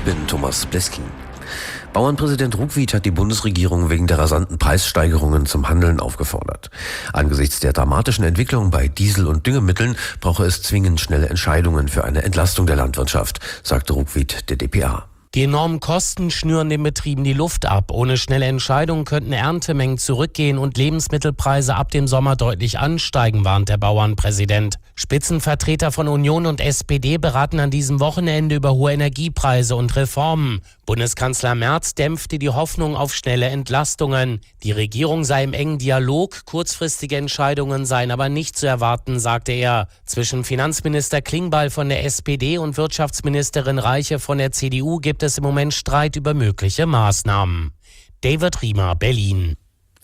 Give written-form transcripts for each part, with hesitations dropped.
Ich bin Thomas Bleskin. Bauernpräsident Ruckwied hat die Bundesregierung wegen der rasanten Preissteigerungen zum Handeln aufgefordert. Angesichts der dramatischen Entwicklung bei Diesel- und Düngemitteln brauche es zwingend schnelle Entscheidungen für eine Entlastung der Landwirtschaft, sagte Ruckwied der dpa. Die enormen Kosten schnüren den Betrieben die Luft ab. Ohne schnelle Entscheidungen könnten Erntemengen zurückgehen und Lebensmittelpreise ab dem Sommer deutlich ansteigen, warnt der Bauernpräsident. Spitzenvertreter von Union und SPD beraten an diesem Wochenende über hohe Energiepreise und Reformen. Bundeskanzler Merz dämpfte die Hoffnung auf schnelle Entlastungen. Die Regierung sei im engen Dialog, kurzfristige Entscheidungen seien aber nicht zu erwarten, sagte er. Zwischen Finanzminister Klingbeil von der SPD und Wirtschaftsministerin Reiche von der CDU gibt es im Moment Streit über mögliche Maßnahmen. David Riemer, Berlin.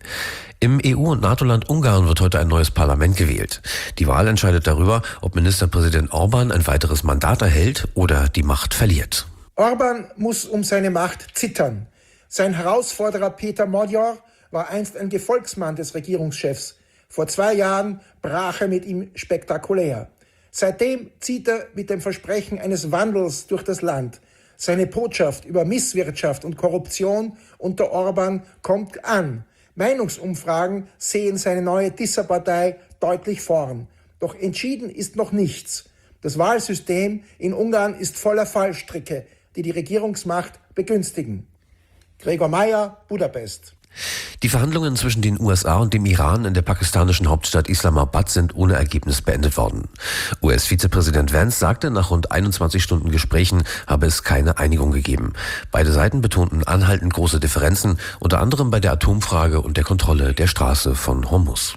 Im EU- und NATO-Land Ungarn wird heute ein neues Parlament gewählt. Die Wahl entscheidet darüber, ob Ministerpräsident Orbán ein weiteres Mandat erhält oder die Macht verliert. Orbán muss um seine Macht zittern. Sein Herausforderer Peter Magyar war einst ein Gefolgsmann des Regierungschefs. Vor 2 Jahren brach er mit ihm spektakulär. Seitdem zieht er mit dem Versprechen eines Wandels durch das Land. Seine Botschaft über Misswirtschaft und Korruption unter Orbán kommt an. Meinungsumfragen sehen seine neue Tisza-Partei deutlich vorn. Doch entschieden ist noch nichts. Das Wahlsystem in Ungarn ist voller Fallstricke, die die Regierungsmacht begünstigen. Gregor Meyer, Budapest. Die Verhandlungen zwischen den USA und dem Iran in der pakistanischen Hauptstadt Islamabad sind ohne Ergebnis beendet worden. US-Vizepräsident Vance sagte, nach rund 21 Stunden Gesprächen habe es keine Einigung gegeben. Beide Seiten betonten anhaltend große Differenzen, unter anderem bei der Atomfrage und der Kontrolle der Straße von Hormuz.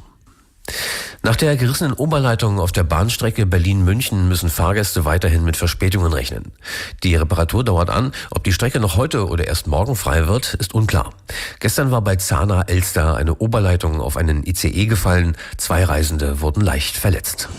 Nach der gerissenen Oberleitung auf der Bahnstrecke Berlin-München müssen Fahrgäste weiterhin mit Verspätungen rechnen. Die Reparatur dauert an. Ob die Strecke noch heute oder erst morgen frei wird, ist unklar. Gestern war bei Zahna-Elster eine Oberleitung auf einen ICE gefallen. 2 Reisende wurden leicht verletzt.